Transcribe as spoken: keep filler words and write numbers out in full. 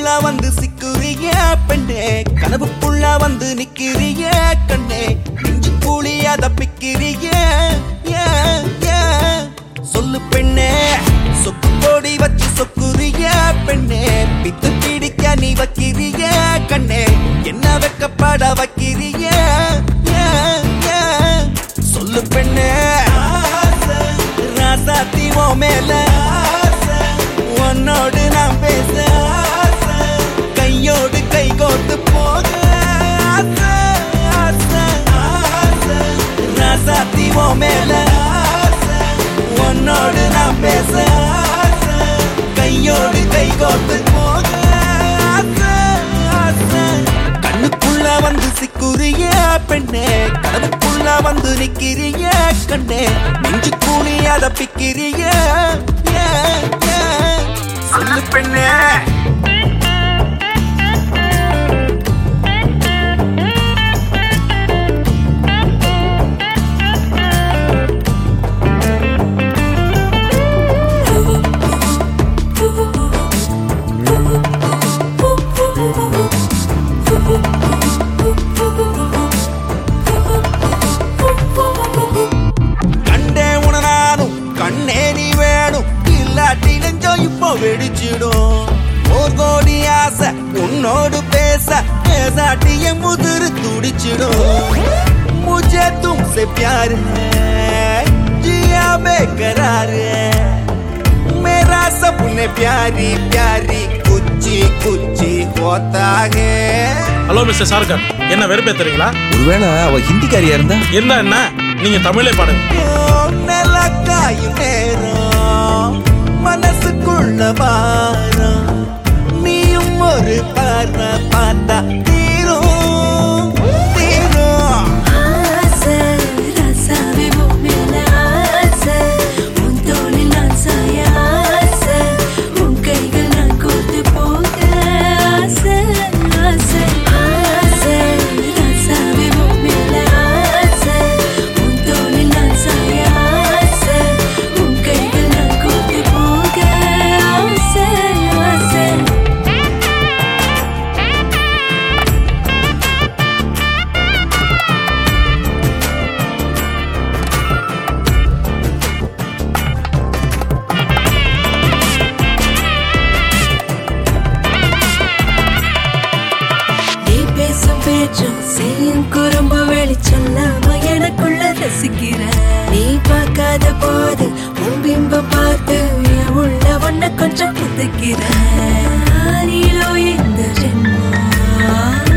வந்து சிக்குறிய பெண்ணே, கனவுக்குள்ள வந்து நிக்கிறிய கண்ணே, நெஞ்சு கூலிய தப்பிக்கிறிய சொல்லு பெண்ணே, சொக்கு கோடி வச்சு சொக்குறிய பெண்ணே, பித்து பிடிக்க நீ வைக்கிறிய கண்ணே, என்ன வெக்கப்பட வைக்கிறிய சொல்லு பெண்ணே, ராசாத்தி ஓ மேல உன்னோடு நான் பேச கையோடு கை கோத்து போக ராசாத்தி ஓ மேல உன்னோடு நான் பேச கையோடு கை கோத்து போக கண்ணுக்குள்ள வந்து சிக்குறிய பெண்ணே, கனவுக்குள்ள வந்து நிக்கிறிய கண்ணே, நெஞ்சு கூலி அத பிக்கிறிய சொல்லு பெண்ணே. வெடிச்சிடும் ஒரு கோடி ஆசை உன்னோடு பேச பேசாட்டிய முதிரு துடிச்சிடும் मुझे तुमसे प्यार है जिया बेकरार है मेरा सपने प्यारी प्यारी कुछ कुछ होता है. ஹலோ மிஸ்டர் சார்கர், என்ன வெறுப்பேத்துறீங்களா? ஒருவேளை அவ ஹிந்திக்காரியா இருந்தா இருந்தா என்ன, நீங்க தமிழே பாடுங்க. மனசுக்குள்ள வாரம் நீயும் ஒரு பார்வ பார்த்தா தீரும் தீரும் ஆசை ரசாவே மேல ஆசை உன் தோளில் நான் சாய ஆசை உன் கைகள் நான் கோர்த்து போக ஆசை ஆசை ஆசை ரசாவே மேல ஆசை உன் தோளில் நான் சாய ஆசை உன் கைகள் நான் கோர்த்து போக ஆசை ஆசை. நீ பேசும் பேச்சும் செய்யும் குறும்பு வெளிச்சொல்லாம எனக்குள்ள ரசிக்கிற, நீ பார்க்காத போது உன் பிம்பம் பார்த்து என் உள்ள ஒன்ன கொஞ்சம் புதுக்கிற. நீலோ இந்த ஜென்மம்